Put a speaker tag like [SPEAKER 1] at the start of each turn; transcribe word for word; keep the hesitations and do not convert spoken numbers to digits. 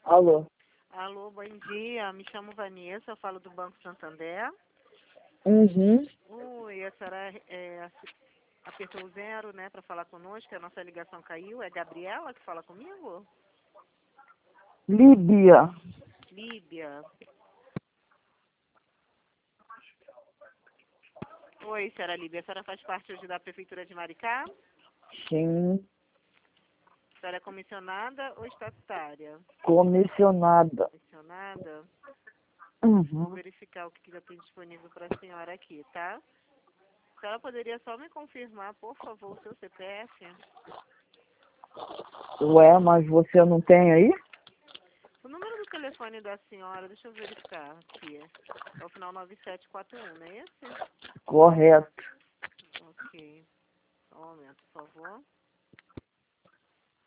[SPEAKER 1] Alô?
[SPEAKER 2] Alô, bom dia. Me chamo Vanessa, eu falo do Banco Santander.
[SPEAKER 1] Uhum.
[SPEAKER 2] Oi, a senhora é, apertou o zero, né, para falar conosco, a nossa ligação caiu. É Gabriela que fala comigo?
[SPEAKER 1] Líbia.
[SPEAKER 2] Líbia. Oi, senhora Líbia. A senhora faz parte hoje da Prefeitura de Maricá?
[SPEAKER 1] Sim.
[SPEAKER 2] A senhora é comissionada ou estatutária?
[SPEAKER 1] Comissionada.
[SPEAKER 2] Comissionada? Vou
[SPEAKER 1] Uhum.
[SPEAKER 2] verificar o que já tem disponível para a senhora aqui, tá? A senhora poderia só me confirmar, por favor, o seu C P F?
[SPEAKER 1] Ué, mas você não tem aí?
[SPEAKER 2] O número do telefone da senhora, deixa eu verificar aqui. É o final nove sete quatro um, não é esse?
[SPEAKER 1] Correto.
[SPEAKER 2] Ok. Só um momento, por favor.